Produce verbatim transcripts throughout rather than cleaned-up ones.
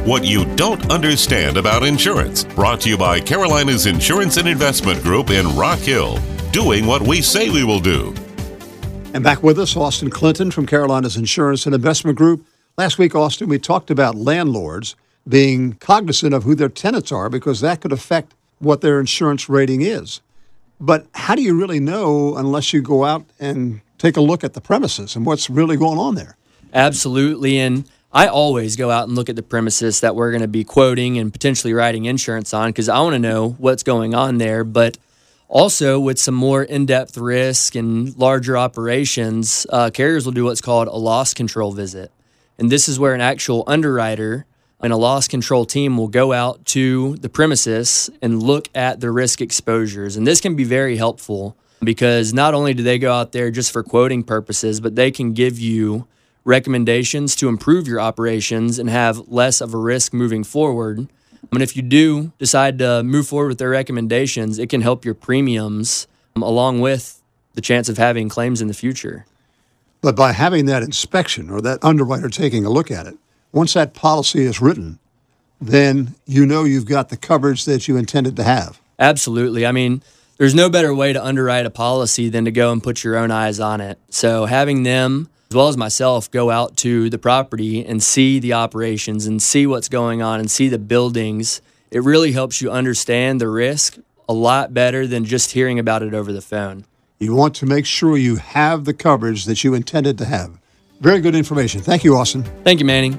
What You Don't Understand About Insurance. Brought to you by Carolina's Insurance and Investment Group in Rock Hill. Doing what we say we will do. And back with us, Austin Clinton from Carolina's Insurance and Investment Group. Last week, Austin, we talked about landlords being cognizant of who their tenants are because that could affect what their insurance rating is. But how do you really know unless you go out and take a look at the premises and what's really going on there? Absolutely. And I always go out and look at the premises that we're going to be quoting and potentially writing insurance on because I want to know what's going on there. But also with some more in-depth risk and larger operations, uh, carriers will do what's called a loss control visit. And this is where an actual underwriter and a loss control team will go out to the premises and look at the risk exposures. And this can be very helpful because not only do they go out there just for quoting purposes, but they can give you recommendations to improve your operations and have less of a risk moving forward. And if you do decide to move forward with their recommendations, it can help your premiums um, along with the chance of having claims in the future. But by having that inspection or that underwriter taking a look at it, once that policy is written, then you know you've got the coverage that you intended to have. Absolutely. I mean, there's no better way to underwrite a policy than to go and put your own eyes on it. So having them, as well as myself, go out to the property and see the operations and see what's going on and see the buildings, it really helps you understand the risk a lot better than just hearing about it over the phone. You want to make sure you have the coverage that you intended to have. Very good information. Thank you, Austin. Thank you, Manning.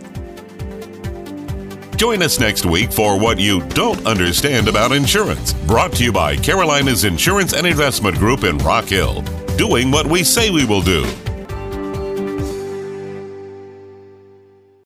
Join us next week for What You Don't Understand About Insurance. Brought to you by Carolina's Insurance and Investment Group in Rock Hill. Doing what we say we will do.